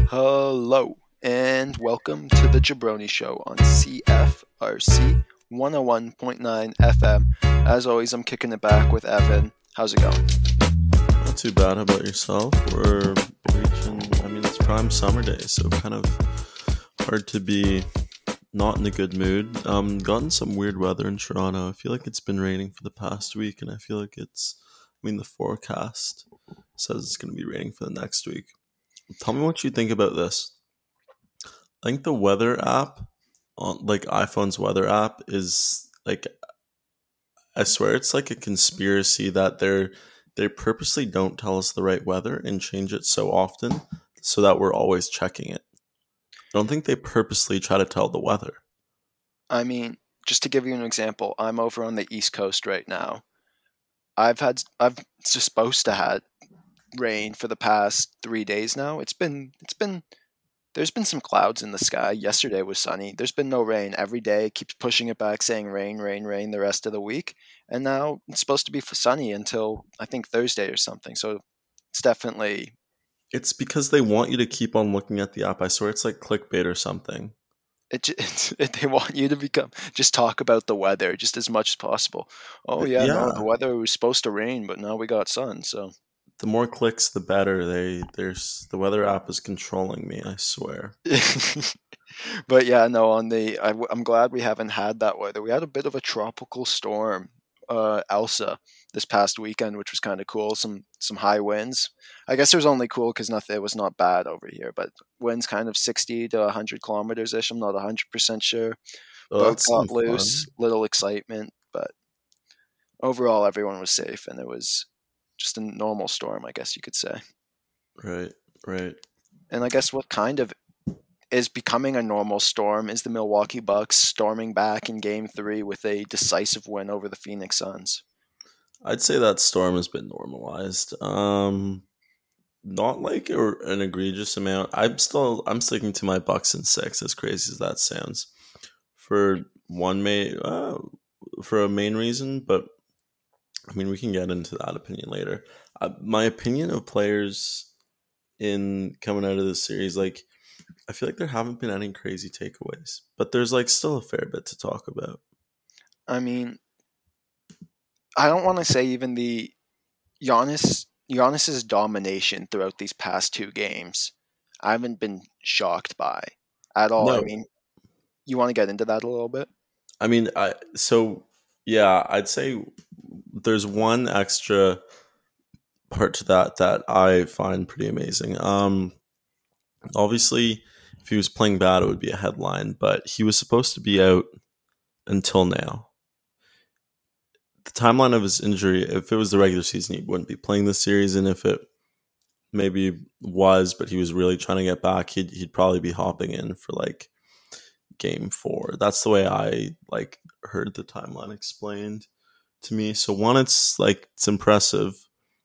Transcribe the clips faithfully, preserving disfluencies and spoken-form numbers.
Hello, and welcome to the Jabroni Show on C F R C one oh one point nine F M. As always, I'm kicking it back with Evan. How's it going? Not too bad. How about yourself? We're reaching, I mean, it's prime summer day, so kind of hard to be not in a good mood. Um, gotten some weird weather in Toronto. I feel like it's been raining for the past week, and I feel like it's, I mean, the forecast says it's going to be raining for the next week. Tell me what you think about this. I think the weather app, on like iPhone's weather app, is like, I swear it's like a conspiracy that they're they purposely don't tell us the right weather and change it so often so that we're always checking it. I don't think they purposely try to tell the weather. I mean, just to give you an example, I'm over on the East Coast right now. I've had, I've just supposed to have rain for the past three days now. It's been, it's been, there's been some clouds in the sky. Yesterday was sunny. There's been no rain. Every day it keeps pushing it back, saying rain, rain, rain the rest of the week. And now it's supposed to be sunny until I think Thursday or something. So it's definitely It's because they want you to keep on looking at the app. I swear it's like clickbait or something. it, j- it's, it. They want you to become just talk about the weather just as much as possible. Oh But yeah, no, the yeah, weather was supposed to rain, but now we got sun. So, the more clicks, the better. They there's the weather app is controlling me. I swear. but yeah, no. On the, I, am glad we haven't had that weather. We had a bit of a tropical storm, uh, Elsa, this past weekend, which was kind of cool. Some some high winds. I guess it was only cool because nothing. It was not bad over here, but winds kind of sixty to one hundred kilometers ish. I'm not one hundred percent sure. Oh, Boat that's some got loose, fun. little excitement, but overall everyone was safe, and it was just a normal storm, I guess you could say. Right, right. And I guess what kind of is becoming a normal storm is the Milwaukee Bucks storming back in Game Three with a decisive win over the Phoenix Suns. I'd say that storm has been normalized. Um, not like a, an egregious amount. I'm still I'm sticking to my Bucks and six. As crazy as that sounds, for one main uh, for a main reason, but I mean we can get into that opinion later. Uh, my opinion of players in coming out of this series, like I feel like there haven't been any crazy takeaways, but there's like still a fair bit to talk about. I mean, I don't want to say even the Giannis Giannis's domination throughout these past two games. I haven't been shocked by at all. I No, mean, you want to get into that a little bit? I mean I so yeah, I'd say there's one extra part to that that I find pretty amazing. Um, obviously, if he was playing bad, it would be a headline, but he was supposed to be out until now. The timeline of his injury, if it was the regular season, he wouldn't be playing this series, and if it maybe was, but he was really trying to get back, he'd he'd probably be hopping in for like game four. That's the way I like heard the timeline explained to me. So one, it's like it's impressive.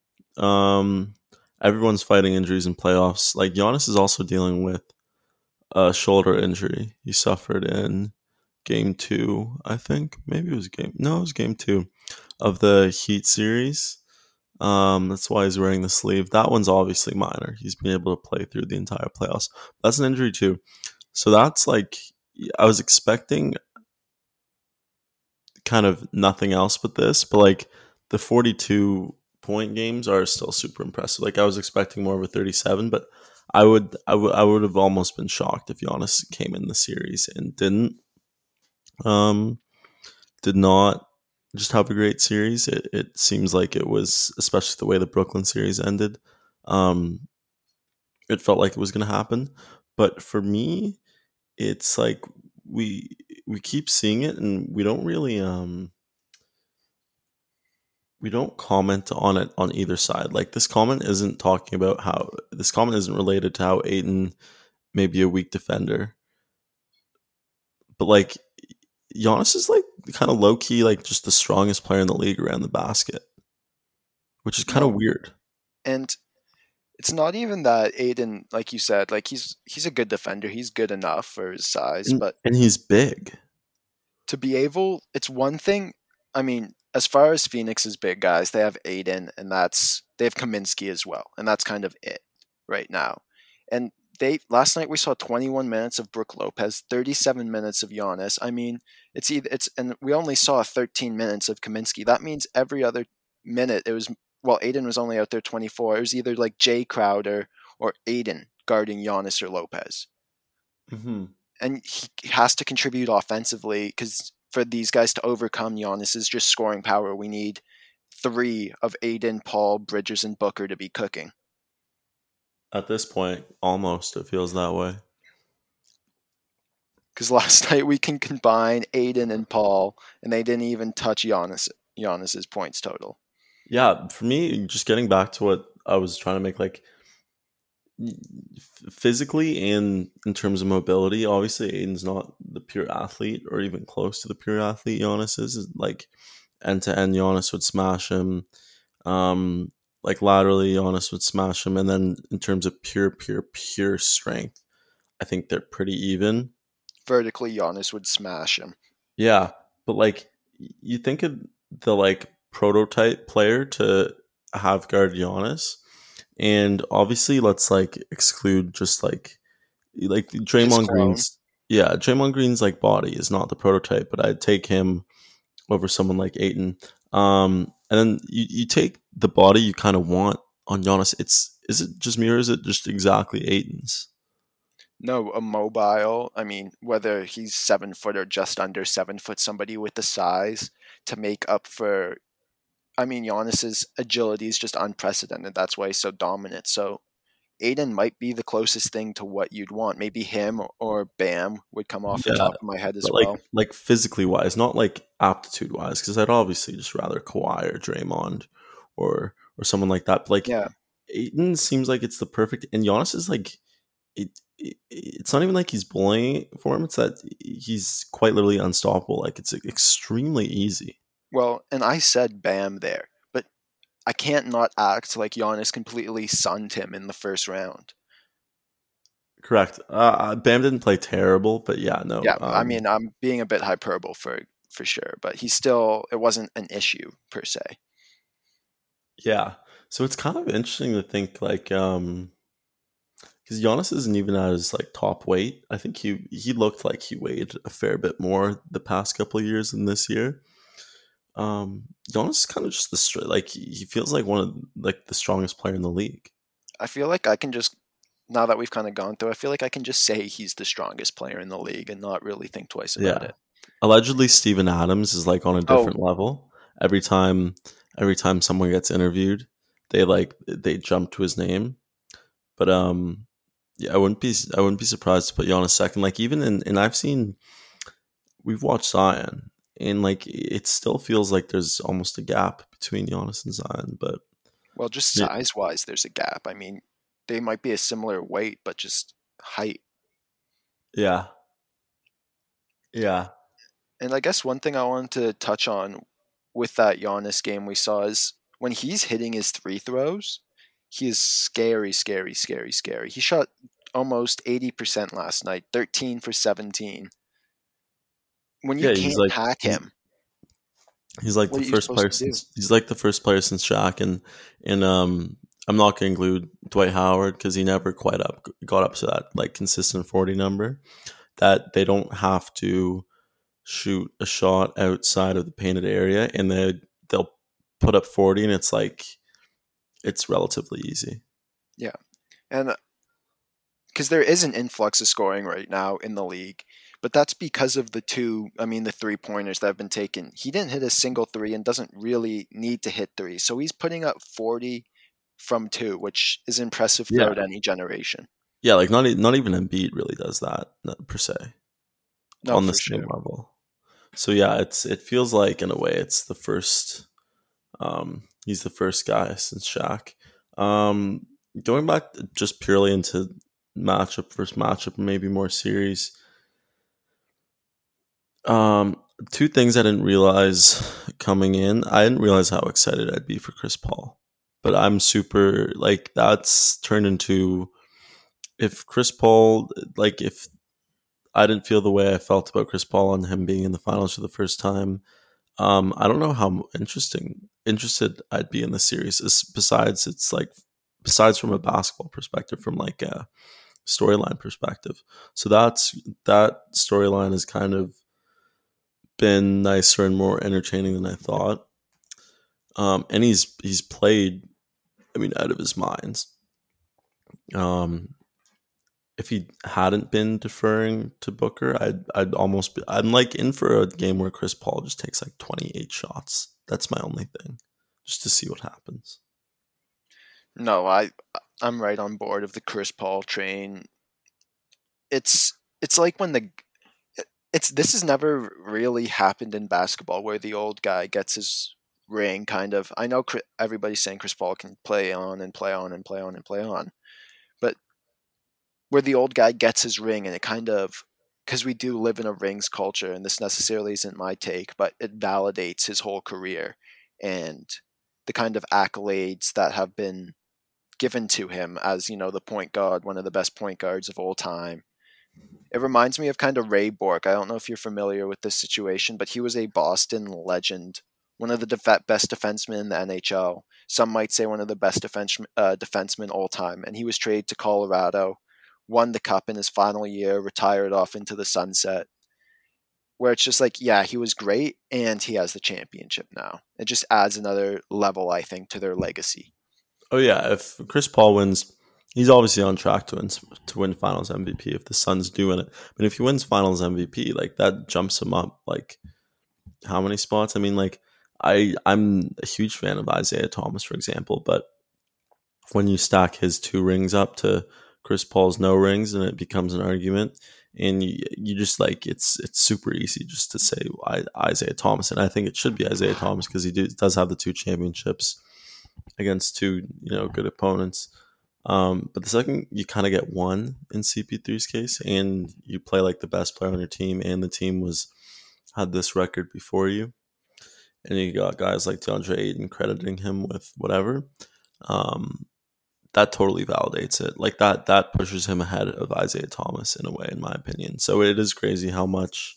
Um, everyone's fighting injuries in playoffs. Like Giannis is also dealing with a shoulder injury he suffered in game two. I think maybe it was game. No, it was game two of the Heat series. Um, that's why he's wearing the sleeve. That one's obviously minor. He's been able to play through the entire playoffs. That's an injury too. So that's like I was expecting kind of nothing else but this, but like the forty-two point games are still super impressive. Like I was expecting more of a thirty-seven, but I would I would I would have almost been shocked if Giannis came in the series and didn't. Um, did not just have a great series. It it seems like it was, especially the way the Brooklyn series ended. Um, it felt like it was going to happen, but for me, it's like we we keep seeing it and we don't really um we don't comment on it on either side. Like this comment isn't talking about how this comment isn't related to how Aiden may be a weak defender, but like Giannis is like kind of low key, like just the strongest player in the league around the basket, which is kind of No, weird. and it's not even that Aiden, like you said, like he's he's a good defender. He's good enough for his size, And but and he's big. to be able, it's one thing. I mean, as far as Phoenix's big guys, they have Aiden, and that's they have Kaminsky as well, and that's kind of it right now. And they last night we saw twenty-one minutes of Brook Lopez, thirty-seven minutes of Giannis. I mean, it's either it's and we only saw thirteen minutes of Kaminsky. That means every other minute it was well, Aiden was only out there twenty-four. It was either like Jay Crowder or Aiden guarding Giannis or Lopez. Mm-hmm. And he has to contribute offensively because for these guys to overcome Giannis's just scoring power, we need three of Aiden, Paul, Bridges, and Booker to be cooking. At this point, almost it feels that way. Because last night we can combine Aiden and Paul, and they didn't even touch Giannis Giannis's points total. Yeah, for me, just getting back to what I was trying to make, like physically and in terms of mobility, obviously Aiden's not the pure athlete or even close to the pure athlete Giannis is. Like end to end, Giannis would smash him. Um, like laterally, Giannis would smash him, and then in terms of pure, pure, pure strength, I think they're pretty even. Vertically, Giannis would smash him. Yeah, but like you think of the like prototype player to have guard Giannis, and obviously let's like exclude just like like Draymond Green's. Yeah, Draymond Green's like body is not the prototype, but I'd take him over someone like Ayton. Um, and then you, you take the body you kind of want on Giannis. It's is it just me or is it just exactly Ayton's? No, a mobile. I mean, whether he's seven foot or just under seven foot, somebody with the size to make up for. I mean, Giannis's agility is just unprecedented. That's why he's so dominant. So Aiden might be the closest thing to what you'd want. Maybe him or Bam would come off Yeah, the top of my head as but like well. like physically wise, not like aptitude wise, because I'd obviously just rather Kawhi or Draymond or or someone like that. But like Yeah. Ayton seems like it's the perfect, and Giannis is like it, it. It's not even like he's bullying for him. It's that he's quite literally unstoppable. Like it's extremely easy. Well, and I said Bam there, but I can't not act like Giannis completely sunned him in the first round. Correct. Uh, Bam didn't play terrible, but yeah, no. Yeah, Um, I mean, I'm being a bit hyperbole for for sure, but he still it wasn't an issue per se. yeah. So it's kind of interesting to think like um because Giannis isn't even at his like top weight. I think he he looked like he weighed a fair bit more the past couple of years than this year. Um, Giannis is kind of just the str- like he he feels like one of like the strongest player in the league. I feel like I can just now that we've kind of gone through, I feel like I can just say he's the strongest player in the league and not really think twice about Yeah. it. Allegedly, Steven Adams is like on a Oh, different level. Every time, every time someone gets interviewed, they like they jump to his name. But um, yeah, I wouldn't be I wouldn't be surprised to put Giannis second. Like even in and I've seen we've watched Zion and like it still feels like there's almost a gap between Giannis and Zion. But well, just yeah, size wise, there's a gap. I mean, they might be a similar weight, but just height. yeah, yeah. And I guess one thing I wanted to touch on with that Giannis game we saw is when he's hitting his three throws, he is scary, scary, scary, scary. He shot almost eighty percent last night, thirteen for seventeen. When you Yeah, he's can't like hack he's him, he's like what the are you first supposed player to do? since he's like the first player since Shaq and and um I'm not going to include Dwight Howard because he never quite up got up to that like consistent forty number. That they don't have to shoot a shot outside of the painted area and they they'll put up forty and it's like it's relatively easy. Yeah. And because there is an influx of scoring right now in the league, but that's because of the two, I mean, the three pointers that have been taken. He didn't hit a single three and doesn't really need to hit three. So he's putting up forty from two, which is impressive Yeah. throughout any generation. Yeah, like not e- not even Embiid really does that not per se No, on the for same sure. level. So yeah, it's it feels like in a way it's the first um he's the first guy since Shaq. Um going back just purely into matchup versus matchup, maybe more series. Um, two things I didn't realize coming in. I didn't realize how excited I'd be for Chris Paul, but I'm super like that's turned into if Chris Paul like if I didn't feel the way I felt about Chris Paul and him being in the finals for the first time. Um, I don't know how interesting interested I'd be in the series. Besides, it's like besides from a basketball perspective, from like a storyline perspective. So that's that storyline has kind of been nicer and more entertaining than I thought. Um, and he's he's played, I mean, out of his mind. Um, if he hadn't been deferring to Booker, I'd I'd almost be, I'm like in for a game where Chris Paul just takes like twenty-eight shots. That's my only thing, just to see what happens. No, I I'm right on board of the Chris Paul train. It's it's like when the it's this has never really happened in basketball where the old guy gets his ring kind of. I know everybody's saying Chris Paul can play on and play on and play on and play on, but where the old guy gets his ring and it kind of, because we do live in a rings culture, and this necessarily isn't my take, but it validates his whole career and the kind of accolades that have been given to him as, you know, the point guard, one of the best point guards of all time. It reminds me of kind of Ray Bork. I don't know if you're familiar with this situation, but he was a Boston legend, one of the def- best defensemen in the N H L. Some might say one of the best defense, uh, defensemen all time. And he was traded to Colorado, won the cup in his final year, retired off into the sunset. Where it's just like, yeah, he was great, and he has the championship now. It just adds another level, I think, to their legacy. Oh yeah, if Chris Paul wins, he's obviously on track to win to win Finals M V P if the Suns do win it. But if he wins Finals M V P, like that jumps him up like how many spots? I mean, like I I'm a huge fan of Isaiah Thomas, for example, but when you stack his two rings up to Chris Paul's no rings, and it becomes an argument, and you, you just like it's it's super easy just to say I, Isaiah Thomas, and I think it should be Isaiah Thomas because he do, does have the two championships against two, you know, good opponents. Um, but the second you kind of get one in C P three's case, and you play like the best player on your team, and the team was had this record before you, and you got guys like DeAndre Ayton crediting him with whatever, um, that totally validates it. Like that that pushes him ahead of Isaiah Thomas in a way, in my opinion. So it is crazy how much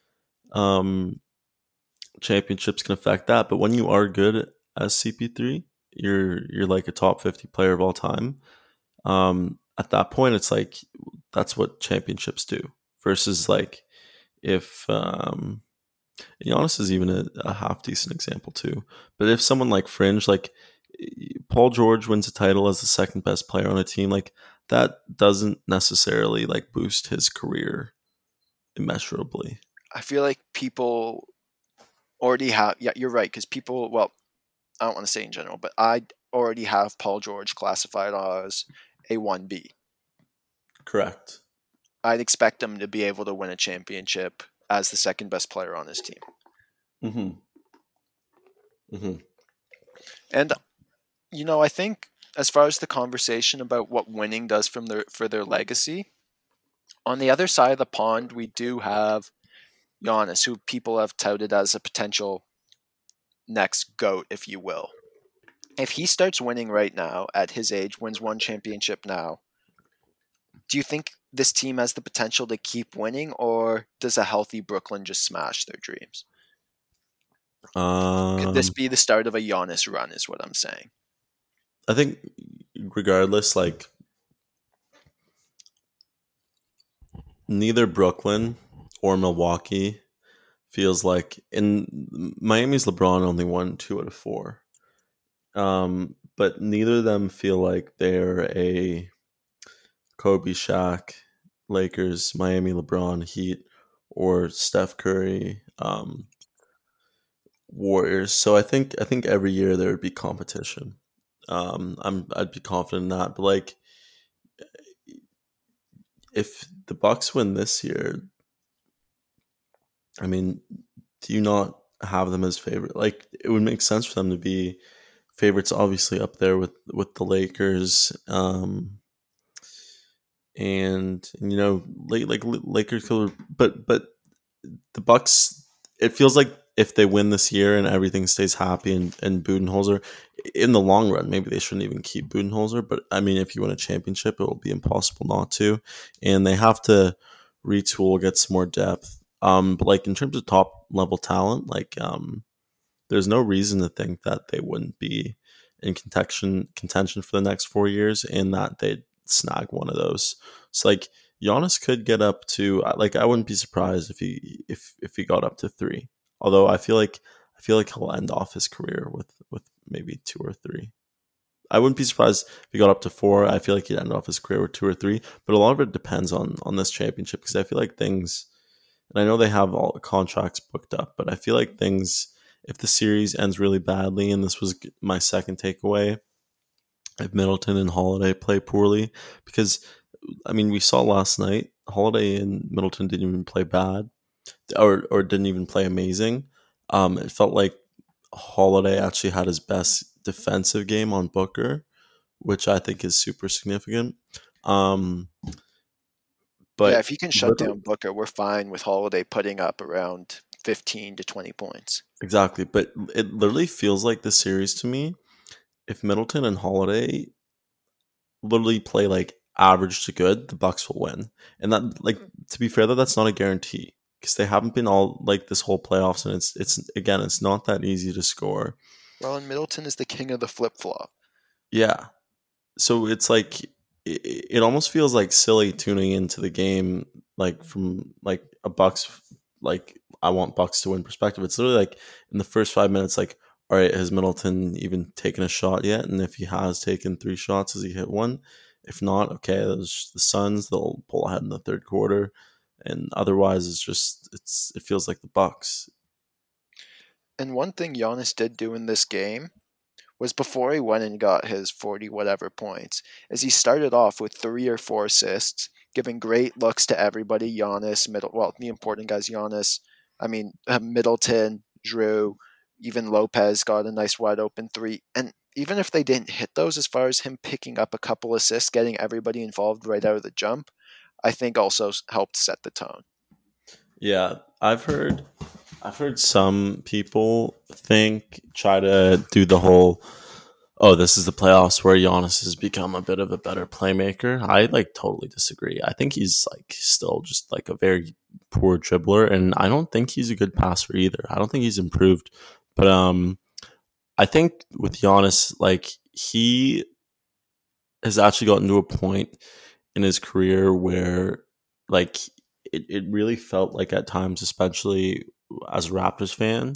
um, championships can affect that. But when you are good as C P three, you're you're like a top fifty player of all time. Um, at that point, it's like that's what championships do. Versus like if um, Giannis is even a, a half decent example too. But if someone like Fringe, like Paul George wins a title as the second best player on a team, like that doesn't necessarily like boost his career immeasurably. I feel like people already have, yeah, you're right, because people, well, I don't want to say in general, but I already have Paul George classified as a one B. Correct. I'd expect him to be able to win a championship as the second best player on his team. Mm-hmm. Mm-hmm. And, you know, I think as far as the conversation about what winning does from their for their legacy, on the other side of the pond, we do have Giannis, who people have touted as a potential next GOAT, if you will. If he starts winning right now at his age, wins one championship now, do you think this team has the potential to keep winning, or does a healthy Brooklyn just smash their dreams? Um, Could this be the start of a Giannis run, is what I'm saying? I think regardless, like neither Brooklyn or Milwaukee feels like in Miami's LeBron only won two out of four. Um, but neither of them feel like they're a Kobe, Shaq, Lakers, Miami, LeBron, Heat, or Steph Curry, um, Warriors. So I think I think every year there would be competition. Um, I'm I'd be confident in that. But like, if the Bucks win this year, I mean, do you not have them as favorite? Like, it would make sense for them to be favorites, obviously up there with with the Lakers. Um, and you know, like like Lakers, could, but but the Bucks. It feels like if they win this year and everything stays happy and, and Budenholzer, in the long run, maybe they shouldn't even keep Budenholzer. But I mean, if you win a championship, it will be impossible not to. And they have to retool, get some more depth. Um, but like in terms of top level talent, like um, there's no reason to think that they wouldn't be in contention contention for the next four years, and that they snag one of those. So like Giannis could get up to like I wouldn't be surprised if he if if he got up to three. Although I feel like I feel like he'll end off his career with with maybe two or three. I wouldn't be surprised if he got up to four. I feel like he'd end off his career with two or three. But a lot of it depends on on this championship because I feel like things, and I know they have all the contracts booked up, but I feel like things, if the series ends really badly, and this was my second takeaway, if Middleton and Holiday play poorly, because I mean we saw last night Holiday and Middleton didn't even play bad, or or didn't even play amazing. Um, it felt like Holiday actually had his best defensive game on Booker, which I think is super significant. Um, Yeah, but if you can shut literally, down Booker, we're fine with Holiday putting up around fifteen to twenty points. exactly, but it literally feels like the series to me. If Middleton and Holiday literally play like average to good, the Bucks will win. And that, like, to be fair, though, that's not a guarantee because they haven't been all like this whole playoffs, and it's it's again, it's not that easy to score. Well, and Middleton is the king of the flip flop. Yeah, so it's like it, it almost feels like silly tuning into the game like from like a Bucks like I want Bucks to win perspective. It's literally like in the first five minutes, like, all right, has Middleton even taken a shot yet? And if he has taken three shots, has he hit one? If not, okay, those the Suns, they'll pull ahead in the third quarter. And otherwise it's just it's it feels like the Bucks. And one thing Giannis did do in this game was before he went and got his forty whatever points, is he started off with three or four assists, giving great looks to everybody. Giannis, middle, well, the important guys, Giannis, I mean, uh, Middleton, Drew, even Lopez got a nice wide open three. And even if they didn't hit those, as far as him picking up a couple assists, getting everybody involved right out of the jump, I think also helped set the tone. Yeah, I've heard I've heard some people think try to do the whole oh, this is the playoffs where Giannis has become a bit of a better playmaker. I like totally disagree. I think he's like still just like a very poor dribbler, and I don't think he's a good passer either. I don't think he's improved. But um I think with Giannis, like he has actually gotten to a point in his career where like it, it really felt like at times, especially as a Raptors fan,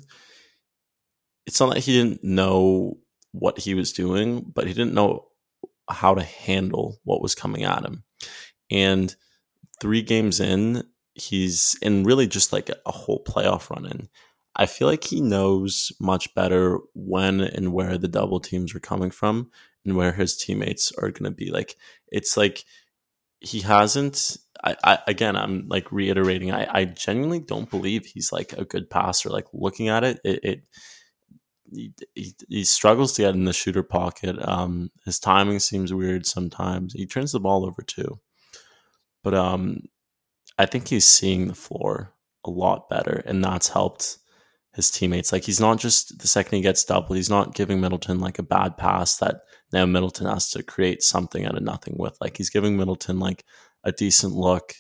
it's not that he didn't know what he was doing, but he didn't know how to handle what was coming at him. And three games in, he's in really just like a whole playoff run in. I feel like he knows much better when and where the double teams are coming from and where his teammates are going to be. Like, it's like he hasn't. I, I again, I'm like reiterating. I, I genuinely don't believe he's like a good passer. Like looking at it, it, it he, he, he struggles to get in the shooter pocket. Um, his timing seems weird sometimes. He turns the ball over too, but um, I think he's seeing the floor a lot better, and that's helped his teammates. Like he's not just the second he gets doubled, he's not giving Middleton like a bad pass that now Middleton has to create something out of nothing with. Like he's giving Middleton like a decent look,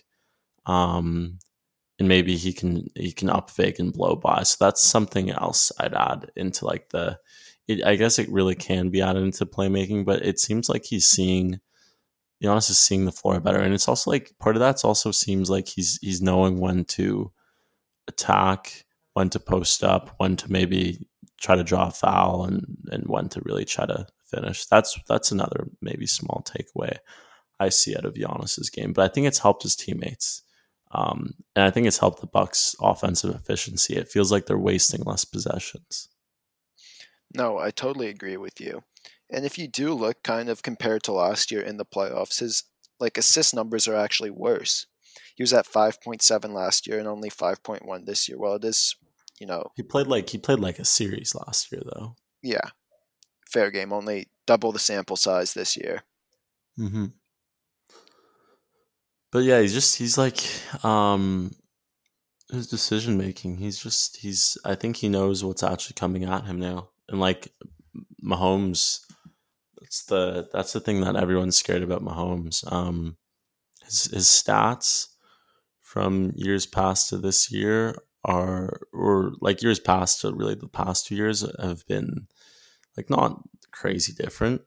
um, and maybe he can he can up fake and blow by. So that's something else I'd add into like the. It, I guess it really can be added into playmaking, but it seems like he's seeing. Giannis is seeing the floor better, and it's also like part of that also seems like he's he's knowing when to attack, when to post up, when to maybe try to draw a foul, and and when to really try to finish. That's that's another maybe small takeaway I see out of Giannis's game, but I think it's helped his teammates, um, and I think it's helped the Bucks' offensive efficiency. It feels like they're wasting less possessions. No, I totally agree with you. And if you do look kind of compared to last year in the playoffs, his like assist numbers are actually worse. He was at five point seven last year and only five point one this year. Well, it is, you know, He played like he played like a series last year, though. yeah, fair game, only double the sample size this year. Mm-hmm. But yeah, he's just he's like um, his decision making. He's just he's. I think he knows what's actually coming at him now, and like Mahomes, that's the that's the thing that everyone's scared about Mahomes. Um, his his stats from years past to this year are, or like years past to really the past two years have been like not crazy different,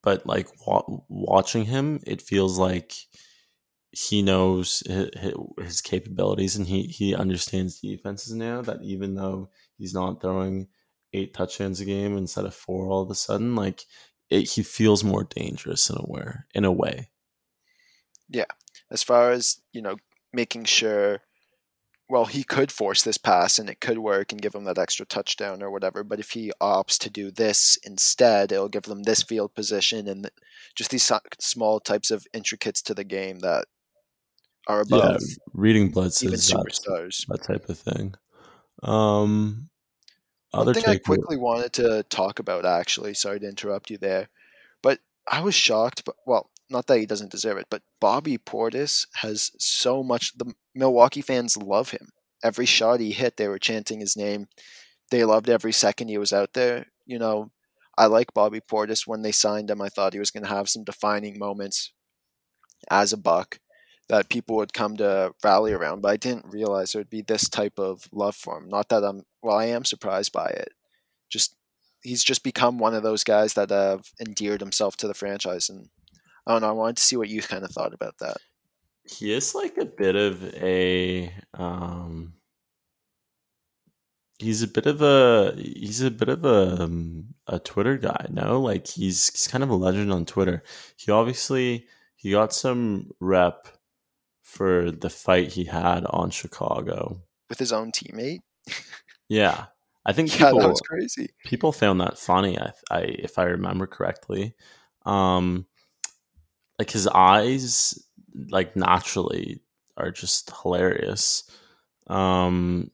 but like wa- watching him, it feels like he knows his, his capabilities, and he he understands defenses now. That even though he's not throwing eight touchdowns a game instead of four, all of a sudden, like it, he feels more dangerous in a way. In a way, Yeah. As far as, you know, making sure, well, he could force this pass and it could work and give him that extra touchdown or whatever. But if he opts to do this instead, it'll give them this field position and just these so- small types of intricates to the game that are yeah, above reading even blitzes, that superstars. that type of thing. Um, One other thing I take. quickly wanted to talk about, actually, sorry to interrupt you there, but I was shocked. But well, not that he doesn't deserve it, but Bobby Portis has so much. The Milwaukee fans love him. Every shot he hit, they were chanting his name. They loved every second he was out there. You know, I like Bobby Portis. When they signed him, I thought he was going to have some defining moments as a Buck that people would come to rally around, but I didn't realize there would be this type of love for him. Not that I'm, well, I am surprised by it. Just he's just become one of those guys that have endeared himself to the franchise, and I don't know. I wanted to see what you kind of thought about that. He is like a bit of a um he's a bit of a he's a bit of a um, a Twitter guy, no? Like he's he's kind of a legend on Twitter. He obviously he got some rep for the fight he had on Chicago. With his own teammate. Yeah. I think Yeah, that was people crazy. people found that funny, I, I if I remember correctly. Um like his eyes like naturally are just hilarious. Um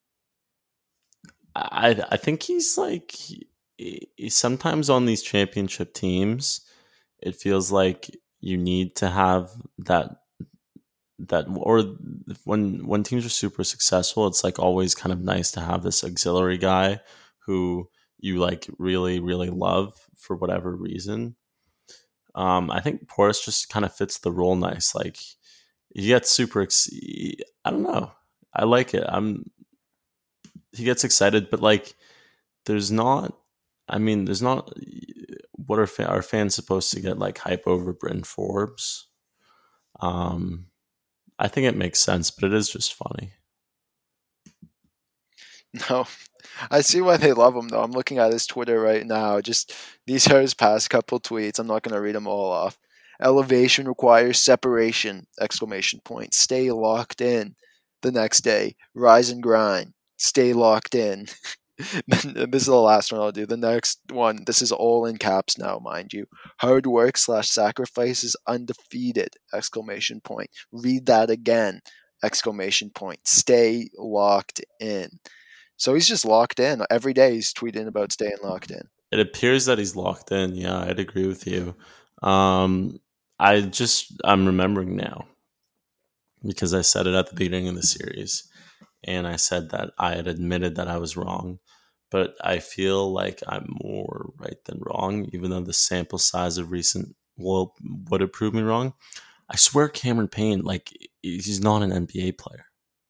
I I think he's like he, he- sometimes on these championship teams, it feels like you need to have that that or when when teams are super successful, it's like always kind of nice to have this auxiliary guy who you like really really love for whatever reason. Um, I think Portis just kind of fits the role nice. Like he gets super. Ex- I don't know. I like it. I'm. He gets excited, but like there's not. I mean, there's not. What are fa- are fans supposed to get like hype over Bryn Forbes? Um, I think it makes sense, but it is just funny. No, I see why they love him though. I'm looking at his Twitter right now. Just these are his past couple tweets. I'm not going to read them all off. Elevation requires separation! Exclamation point. Stay locked in. The next day, rise and grind. Stay locked in. This is the last one I'll do. The next one, this is all in caps now, mind you. Hard work slash sacrifice is undefeated! Exclamation point. Read that again! Exclamation point. Stay locked in. So he's just locked in. Every day he's tweeting about staying locked in. It appears that he's locked in. Yeah, I'd agree with you. Um, I just I'm remembering now because I said it at the beginning of the series, and I said that I had admitted that I was wrong, but I feel like I'm more right than wrong, even though the sample size of recent will would have proved me wrong. I swear, Cameron Payne, like he's not an N B A player.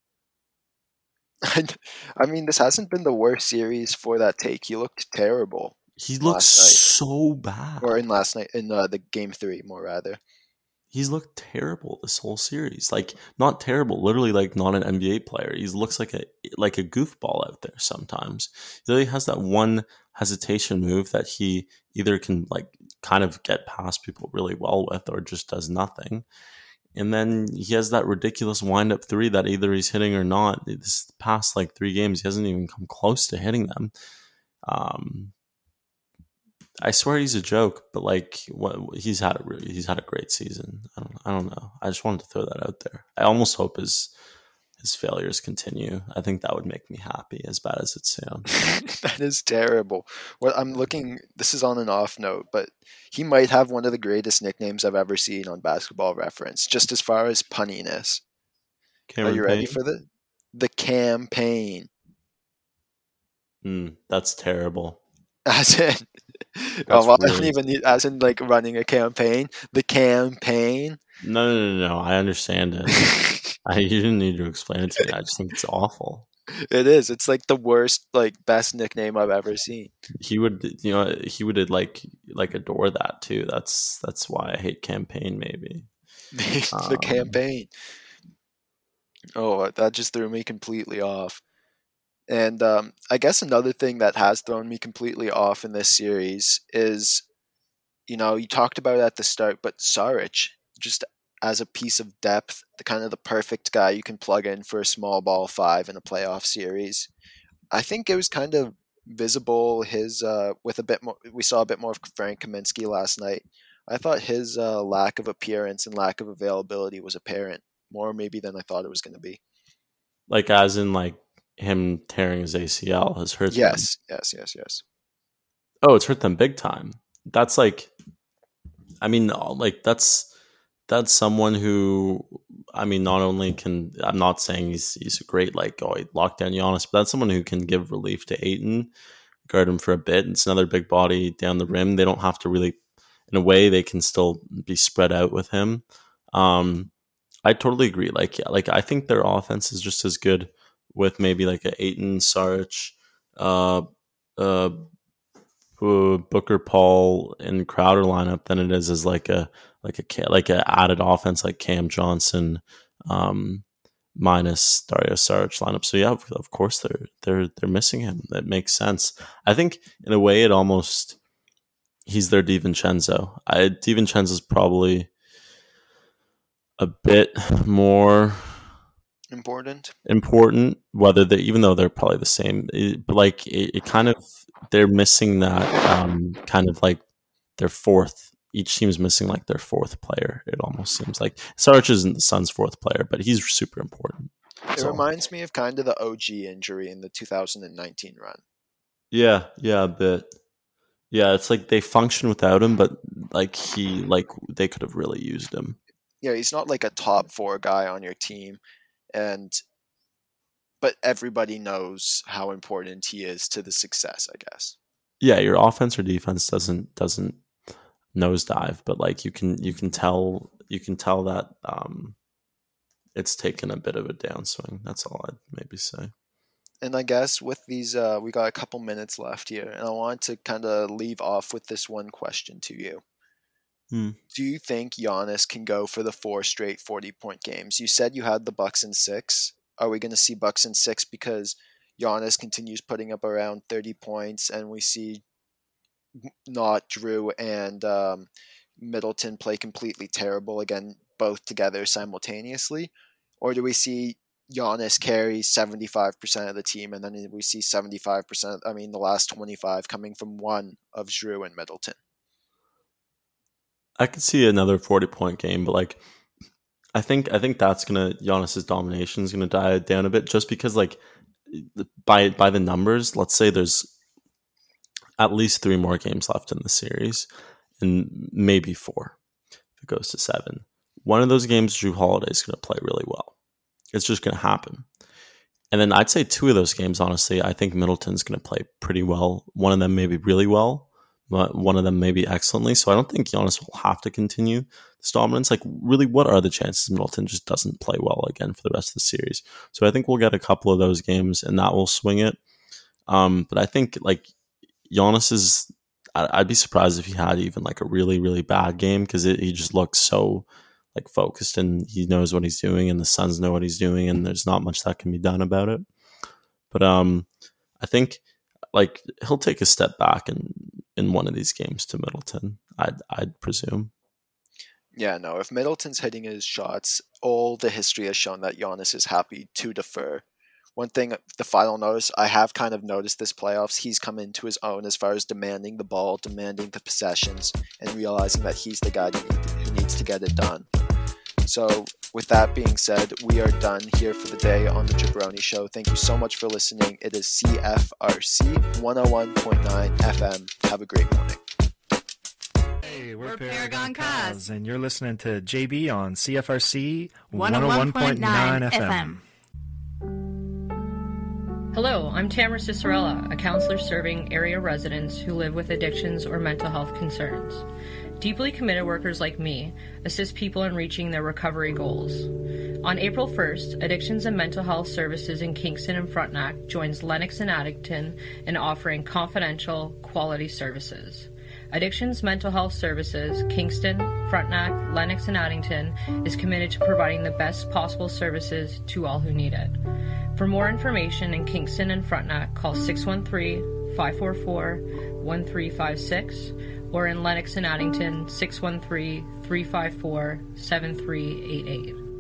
I mean, this hasn't been the worst series for that take. He looked terrible He looks last night, so or bad. in last night in uh, the game three, more rather. He's looked terrible this whole series. Like not terrible, literally like not an N B A player. He looks like a like a goofball out there sometimes. He really has that one hesitation move that he either can like kind of get past people really well with or just does nothing. And then he has that ridiculous wind up three that either he's hitting or not. This past like three games, he hasn't even come close to hitting them. Um, I swear he's a joke, but like what he's had a really, he's had a great season. I don't I don't know. I just wanted to throw that out there. I almost hope his his failures continue. I think that would make me happy, as bad as it sounds. That is terrible. Well, I'm looking. This is on an off note, but he might have one of the greatest nicknames I've ever seen on Basketball Reference. Just as far as punniness. Are Cameron you ready Payne, for the the campaign? mm, that's terrible. As in, oh, That's well, I don't really even need, as in like running a campaign. The campaign. no no no no. I understand it. I you didn't need to explain it to me. I just think it's awful. It is. It's like the worst, like best nickname I've ever seen. He would, you know, he would like like adore that too. That's that's why I hate campaign. Maybe The um, campaign. Oh, that just threw me completely off. And um, I guess another thing that has thrown me completely off in this series is, you know, you talked about it at the start, but Saric, just as a piece of depth, the kind of the perfect guy you can plug in for a small ball five in a playoff series. I think it was kind of visible his uh, with a bit more. We saw a bit more of Frank Kaminsky last night. I thought his uh, lack of appearance and lack of availability was apparent more maybe than I thought it was going to be. like as in like him tearing his A C L has hurt them. Yes, yes, yes, yes. Oh, it's hurt them big time. That's like, I mean, like that's that's someone who, I mean, not only can, I'm not saying he's he's a great like oh he locked down Giannis, but that's someone who can give relief to Ayton, guard him for a bit. It's another big body down the rim. They don't have to really, in a way, they can still be spread out with him. Um, I totally agree. Like, like I think their offense is just as good with maybe like a Ayton, Saric, uh, uh, Booker, Paul, and Crowder lineup than it is as like a like a like a added offense like Cam Johnson, um, minus Dario Saric lineup. So yeah, of, of course they're they're they're missing him. That makes sense. I think in a way it almost he's their DiVincenzo. I DiVincenzo's probably a bit more Important. important, whether they even though they're probably the same, it, but like it, it kind of they're missing that um, kind of like their fourth. Each team's missing like their fourth player. It almost seems like Saric isn't the Suns' fourth player, but he's super important. It So reminds me of kind of the O G injury in the two thousand nineteen run. yeah, yeah, a bit. Yeah, it's like they function without him, but like he like they could have really used him. Yeah, he's not like a top four guy on your team, and but everybody knows how important he is to the success, I guess. Yeah, your offense or defense doesn't doesn't nosedive, but like you can you can tell you can tell that um, it's taken a bit of a downswing. That's all I'd maybe say. And I guess with these, uh, we got a couple minutes left here, and I want to kind of leave off with this one question to you. Hmm. Do you think Giannis can go for the four straight forty-point games? You said you had the Bucks in six. Are we going to see Bucks in six because Giannis continues putting up around thirty points, and we see not Drew and um, Middleton play completely terrible again, both together simultaneously? Or do we see Giannis carry seventy-five percent of the team, and then we see seventy-five percent, I mean, the last twenty-five coming from one of Drew and Middleton? I could see another forty point game, but like I think I think that's gonna Giannis's domination is gonna die down a bit just because like by by the numbers, let's say there's at least three more games left in the series, and maybe four if it goes to seven. One of those games, Drew Holiday is going to play really well. It's just going to happen. And then I'd say two of those games, honestly, I think Middleton's going to play pretty well. One of them maybe really well, but one of them maybe excellently. So I don't think Giannis will have to continue this dominance. Like, really, what are the chances Middleton just doesn't play well again for the rest of the series? So I think we'll get a couple of those games, and that will swing it. Um, but I think, like, Giannis is, I'd be surprised if he had even like a really, really bad game because he just looks so like focused and he knows what he's doing and the Suns know what he's doing and there's not much that can be done about it. But um, I think like he'll take a step back in, in one of these games to Middleton, I'd, I'd presume. Yeah, no, if Middleton's hitting his shots, all the history has shown that Giannis is happy to defer. One thing, the final notice, I have kind of noticed this playoffs, he's come into his own as far as demanding the ball, demanding the possessions, and realizing that he's the guy who needs to get it done. So, with that being said, we are done here for the day on the Jabroni Show. Thank you so much for listening. It is C F R C one oh one point nine F M. Have a great morning. Hey, we're, we're Paragon Cause, and you're listening to J B on C F R C one oh one point nine F M. Hello, I'm Tamara Cicerella, a counselor serving area residents who live with addictions or mental health concerns. Deeply committed workers like me assist people in reaching their recovery goals. On April first, Addictions and Mental Health Services in Kingston and Frontenac joins Lennox and Addington in offering confidential, quality services. Addictions Mental Health Services, Kingston, Frontenac, Lennox, and Addington is committed to providing the best possible services to all who need it. For more information in Kingston and Frontenac, call six one three, five four four, one three five six or in Lennox and Addington, six one three, three five four, seven three eight eight.